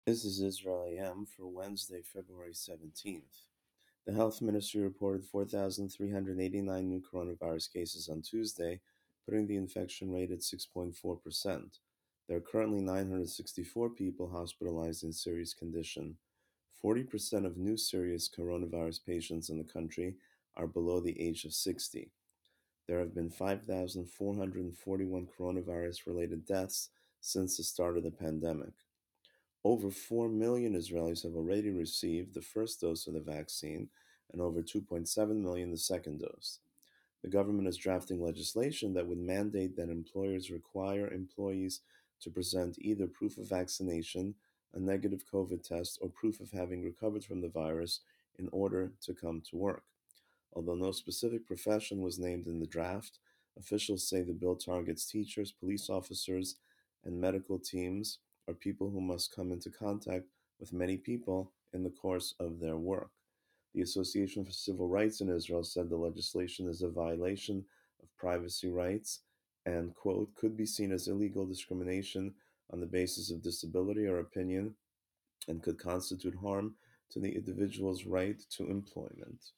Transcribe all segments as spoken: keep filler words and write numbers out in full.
This is Israel A M for Wednesday, February seventeenth. The health ministry reported four thousand three hundred eighty-nine new coronavirus cases on Tuesday, putting the infection rate at six point four percent. There are currently nine hundred sixty-four people hospitalized in serious condition. forty percent of new serious coronavirus patients in the country are below the age of sixty. There have been five thousand four hundred forty-one coronavirus-related deaths since the start of the pandemic. Over four million Israelis have already received the first dose of the vaccine, and over two point seven million the second dose. The government is drafting legislation that would mandate that employers require employees to present either proof of vaccination, a negative COVID test, or proof of having recovered from the virus in order to come to work. Although no specific profession was named in the draft, officials say the bill targets teachers, police officers, and medical teams, or people who must come into contact with many people in the course of their work. The Association for Civil Rights in Israel said the legislation is a violation of privacy rights and, quote, could be seen as illegal discrimination on the basis of disability or opinion and could constitute harm to the individual's right to employment.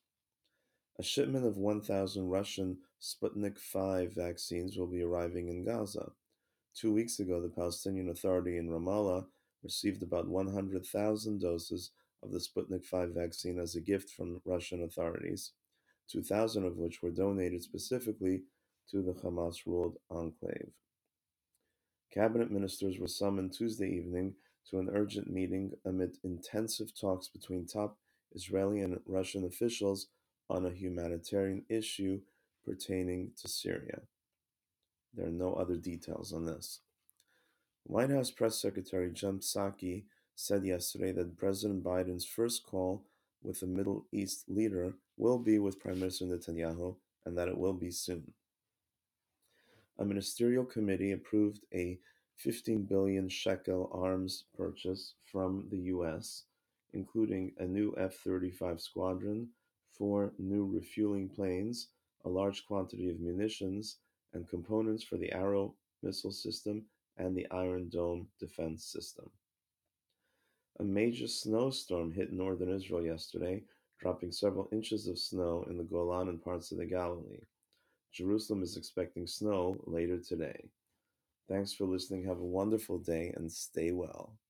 A shipment of one thousand Russian Sputnik five vaccines will be arriving in Gaza. Two weeks ago, the Palestinian Authority in Ramallah received about one hundred thousand doses of the Sputnik five vaccine as a gift from Russian authorities, two thousand of which were donated specifically to the Hamas-ruled enclave. Cabinet ministers were summoned Tuesday evening to an urgent meeting amid intensive talks between top Israeli and Russian officials on a humanitarian issue pertaining to Syria. There are no other details on this. White House Press Secretary Jen Psaki said yesterday that President Biden's first call with a Middle East leader will be with Prime Minister Netanyahu and that it will be soon. A ministerial committee approved a fifteen billion shekel arms purchase from the U S, including a new F thirty-five squadron, four new refueling planes, a large quantity of munitions, and components for the Arrow missile system and the Iron Dome defense system. A major snowstorm hit northern Israel yesterday, dropping several inches of snow in the Golan and parts of the Galilee. Jerusalem is expecting snow later today. Thanks for listening. Have a wonderful day and stay well.